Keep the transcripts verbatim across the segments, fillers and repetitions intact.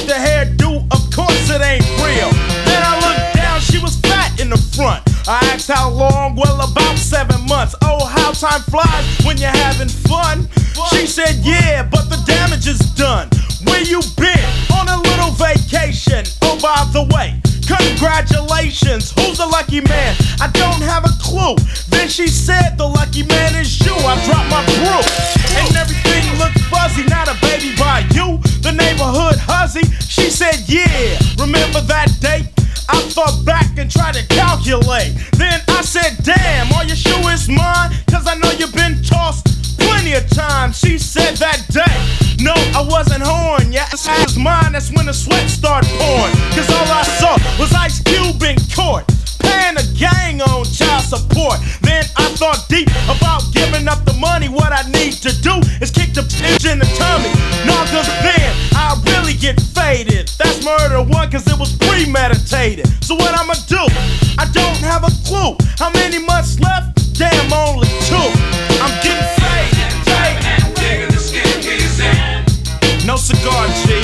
the hairdo, of course it ain't real. Then I looked down, she was fat in the front. I asked how long, well about seven months. Oh, how time flies when you're having fun. She said yeah, but the damage is done. Where you been? On a little vacation. Oh, by the way, congratulations, who's the lucky man? I don't have a clue. Then she said the lucky man is you. I dropped my brew and everything looked fuzzy. Not a baby by you, the neighborhood hussy. She said yeah, remember that date? I thought back and tried to calculate. Then I said damn, are you sure it's mine? Cause I know you've been tossed plenty of times. She said that day, no, I wasn't horned. Yeah, it was mine, that's when the sweat started pouring. Cause all I saw was Ice Cube in court, paying a gang on child support. Then I thought deep about giving up the money. What I need to do is kick the bitch in the tummy. Nah, cause then I really get faded. That's murder one, cause it was premeditated. So what I'ma do? I don't have a clue. How many months left? Damn, only two. I'm getting faded, faded. Digging the skin he's in. No cigar, G.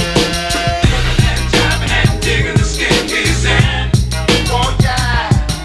Driving and digging the skin he's in. Oh yeah.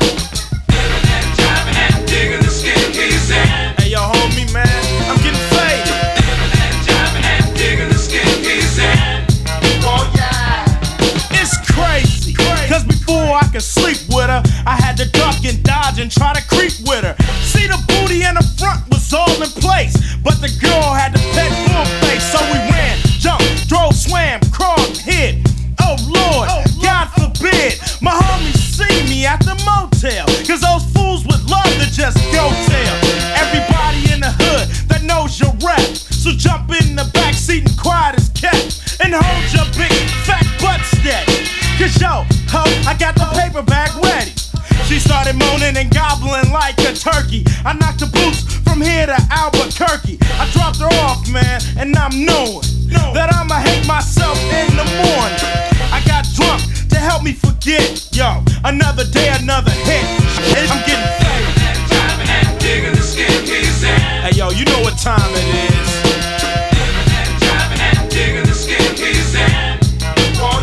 Living and driving and digging the skin he's in. Hey yo, homie, man, I'm getting faded. Living and driving and digging the skin he's in. Oh yeah. It's crazy, cause before I could sleep with her, I had to duck and dodge and try to creep with her. See, the booty in the front was all in place, but the girl had the pet full face. So we ran, jumped, drove, swam, crawled, hid. Oh Lord, oh, Lord, God forbid my homies see me at the motel, cause those fools would love to just go tell everybody in the hood that knows your rap. So jump in the back seat and quiet as kept, and hold your big fat butt steady. Cause yo, ho, I got the paper bag ready. She started moaning and gobbling like a turkey. I knocked the boots from here to Albuquerque. I dropped her off, man, and I'm knowing that I'ma hate myself in the morning. I got drunk to help me forget. Yo, another day, another hit. I'm getting faded. Driving and digging the skin he's in. Hey yo, you know what time it is. Living and driving and digging the skin he's in. Oh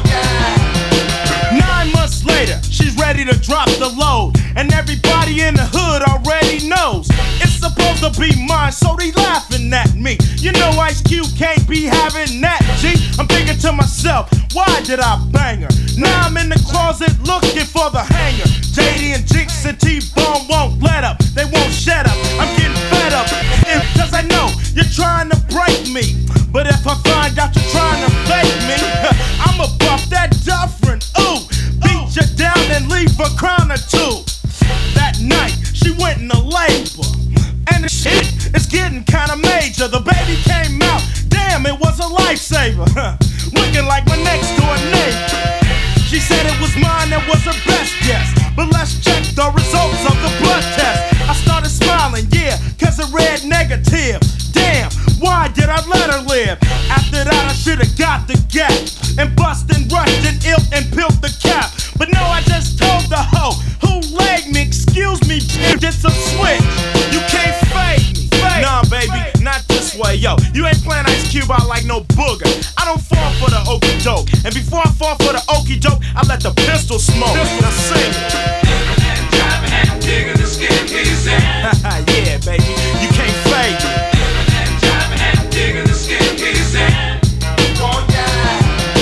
yeah. Nine months later, she's ready to drop the load, and everybody in the hood already knows it's supposed to be mine, so they laughing at me. You know Ice Cube can't be having that, G. I'm thinking to myself, why did I bang her? Now I'm in the closet looking for the hanger. J D and Jinx and T-Bone won't let up, they won't shut up. I'm getting fed up, cause I know you're trying to break me, but if I find out you're trying to fake me, I'ma buff that dufferin'. Ooh, beat you down and leave a crown or two. That night, she went into labor, and the shit is getting kinda major. The baby came out, damn, it was a lifesaver. Looking like my next door neighbor. She said it was mine, that was her best guess. But let's check the results of the blood test. I started smiling, yeah, cause it read negative. Damn, why did I let her live? After that I should've got the gap, and bust and rushed and ill and peeled the cap. But no, I just told the hoe who laid me, excuse me, did some switch. You can't fade me, fade. Nah baby, not this way, yo. You ain't playing Ice Cube out like no booger. I don't fall for the okey doke, and before I fall for the okey doke, I let the pistol smoke. Now sing it. Living and driving and digging the skin he's in. Yeah baby, you can't fade me. Living and driving and digging the skin he's in. Oh yeah.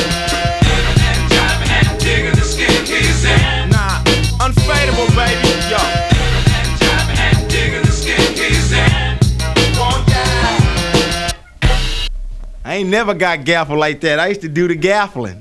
Living and driving and digging the skin he's in. Nah, unfadable baby, yo. Living and driving and digging the skin he's in. Oh yeah. I ain't never got gaffled like that. I used to do the gaffling.